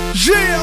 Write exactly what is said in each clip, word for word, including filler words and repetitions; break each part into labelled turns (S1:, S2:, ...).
S1: Yeah,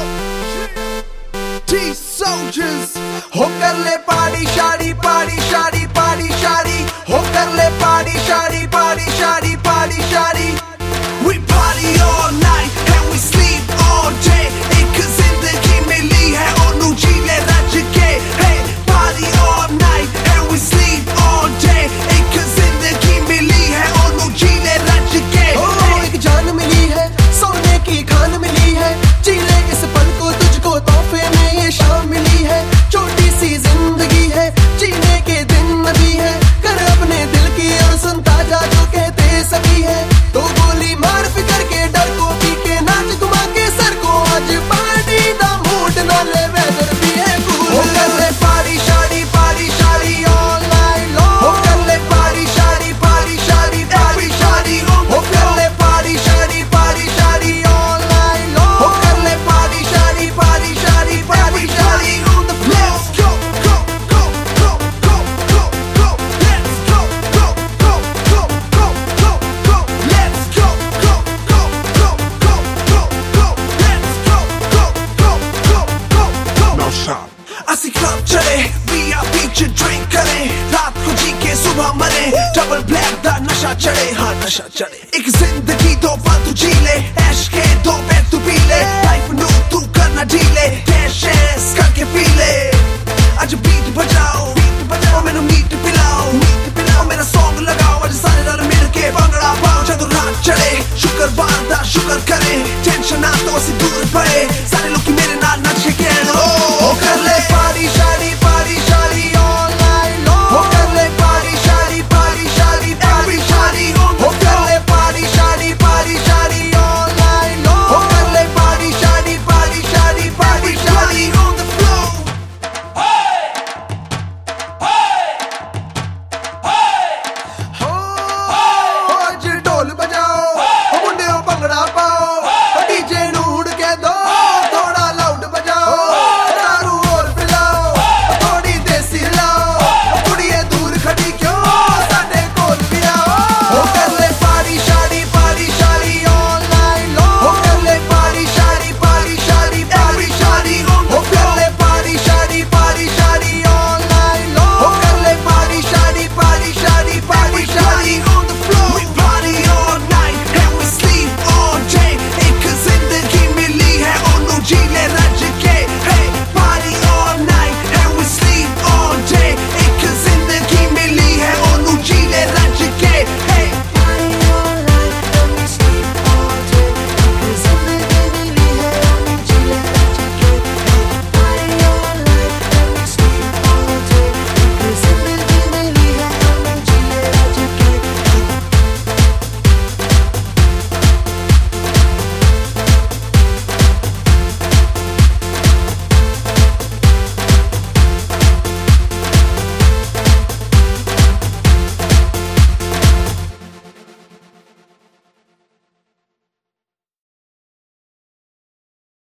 S1: T-Soldiers. हो कर ले पार्टी शादी पार्टी शादी पार्टी शादी हो कर ले पार्टी शादी पार्टी शादी पार्टी शादी We party all night and we sleep all day. एक जिंदगी मिली है और नू जीने रज के. Hey, party all night and we sleep all day. एक जिंदगी मिली है और नू जीने रज के.
S2: Oh, एक जान मिली है, सोने की खान मिली है. जी ले इस पल को, तुझको तोहफे में ये शाम मिली है. छोटी सी जिंदगी है, जीने के दिन अभी है. कर अपने दिल की और सुनता जा जो कहते सभी है. तो गोली मार फिकर के डर को पी के नाच घुमा के सर को. आज पार्टी दा मूड ना ले वेदर भी है कूल.
S1: हो कर ले पार्टी शादी पार्टी शादी all night long. हो कर ले पार्टी शादी पार्टी शादी पार्टी शादी हो कर ले पार्टी शादी पार्टी शादी all night long. हो कर ले पार्टी शादी पार्टी शादी पार्टी शादी on the floor. Let's go go go go go go go. Let's go go go go go go go. Let's go go go go go go go. Let's go go go go go go.
S3: Now shop.
S1: ਅਸੀਂ club ਚਲੇ V I P ਚ drink ਕਰੇ. ਰਾਤ को जी के सुबह मरे. Double black ਦਾ ਨਸ਼ਾ ਚੜੇ. ਹਾਂ ਨਸ਼ਾ ਚੜੇ. ਇੱਕ ਜ਼ਿੰਦਗੀ ਦੋ ਵਾਰ ਤੂੰ ਜੀ ਲੈ. ਐਸ਼ ਕੇ ਦੋ ਪੈਕ ਤੂੰ ਪੀ ਲੈ. ਲਾਈਫ ਨੂੰ ਤੂੰ ਕਰਨਾ ਢੀਲੇ. ਕੈਸ਼ੈਸ ਕਰਕੇ ਪੀ ਲੈ. ਅੱਜ ਬੀਟ ਬਜਾਓ ਉਹ ਮੈਨੂੰ ਮੀਟ ਪਿਲਾਓ. ਉਹ ਮੇਰਾ ਸੌਂਗ ਲਗਾਓ. ਅੱਜ ਸਾਰੇ ਨਾਲ ਮਿਲ ਕੇ ਭੰਗੜਾ ਪਾਓ. ਜਦੋਂ ਰਾਤ ਚੜੇ ਸ਼ੁੱਕਰਵਾਰ ਦਾ ਸ਼ੁਕਰ ਕਰੇ. ਟੈਨਸ਼ਨ ਨਾ ਤੋਂ ਅਸੀਂ ਦੂਰ ਪਏ. ਸਾਰੇ ਲੋਕੀ ਮੇਰੇ ਨਾਲ ਨੱਚ ਕੇ ਕਹਿਣ. ਹੋ ਕਰ ਲੈ ਪਾਰਟੀ